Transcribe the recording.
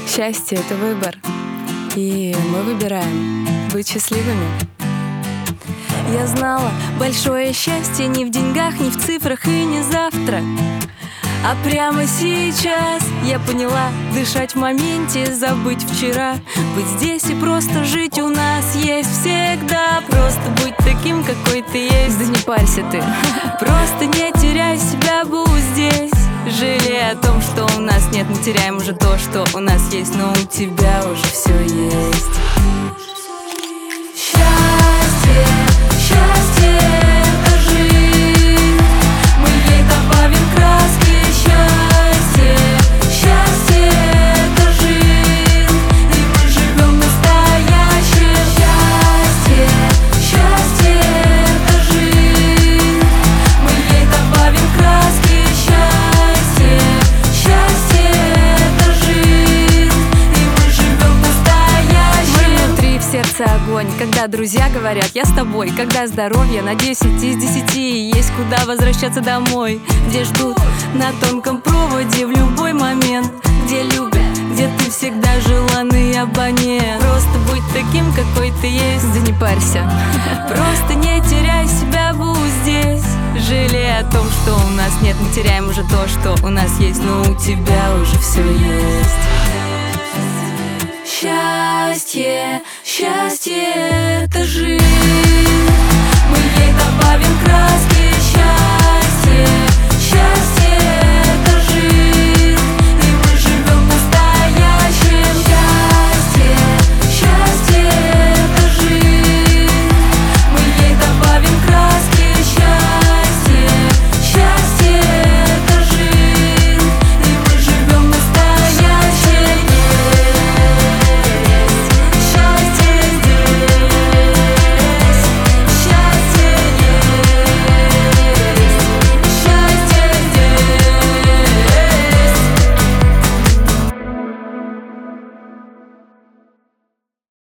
Счастье — это выбор, и мы выбираем быть счастливыми. Я знала, большое счастье не в деньгах, не в цифрах и не завтра, а прямо сейчас я поняла: дышать в моменте, забыть вчера, быть здесь и просто жить у нас есть всегда. Просто быть таким, какой ты есть. Да не парься ты. Просто не теряй себя, будь здесь. Жалей о том, что у нас нет, мы теряем уже то, что у нас есть, но у тебя уже все есть. Счастье, счастье — это жизнь. Мы ей добавим краски. Счастье, счастье — это жизнь, и мы живем настоящее. Счастье, счастье — это жизнь. Мы ей добавим краски. Счастье, счастье — это жизнь, и мы живем настоящее. Мы внутри, в сердце огонь, когда друзья говорят: я с тобой. Когда здоровье на 10 из 10, и есть куда возвращаться домой, где ждут на тонком проводе в любой момент, где любят, где ты всегда желанный абонент. Просто будь таким, какой ты есть. Да не парься. Просто не теряй себя, будь здесь. Жалей о том, что у нас нет, мы теряем уже то, что у нас есть, но у тебя уже все есть. Счастье, счастье — это жизнь. Мы ей добавим краски.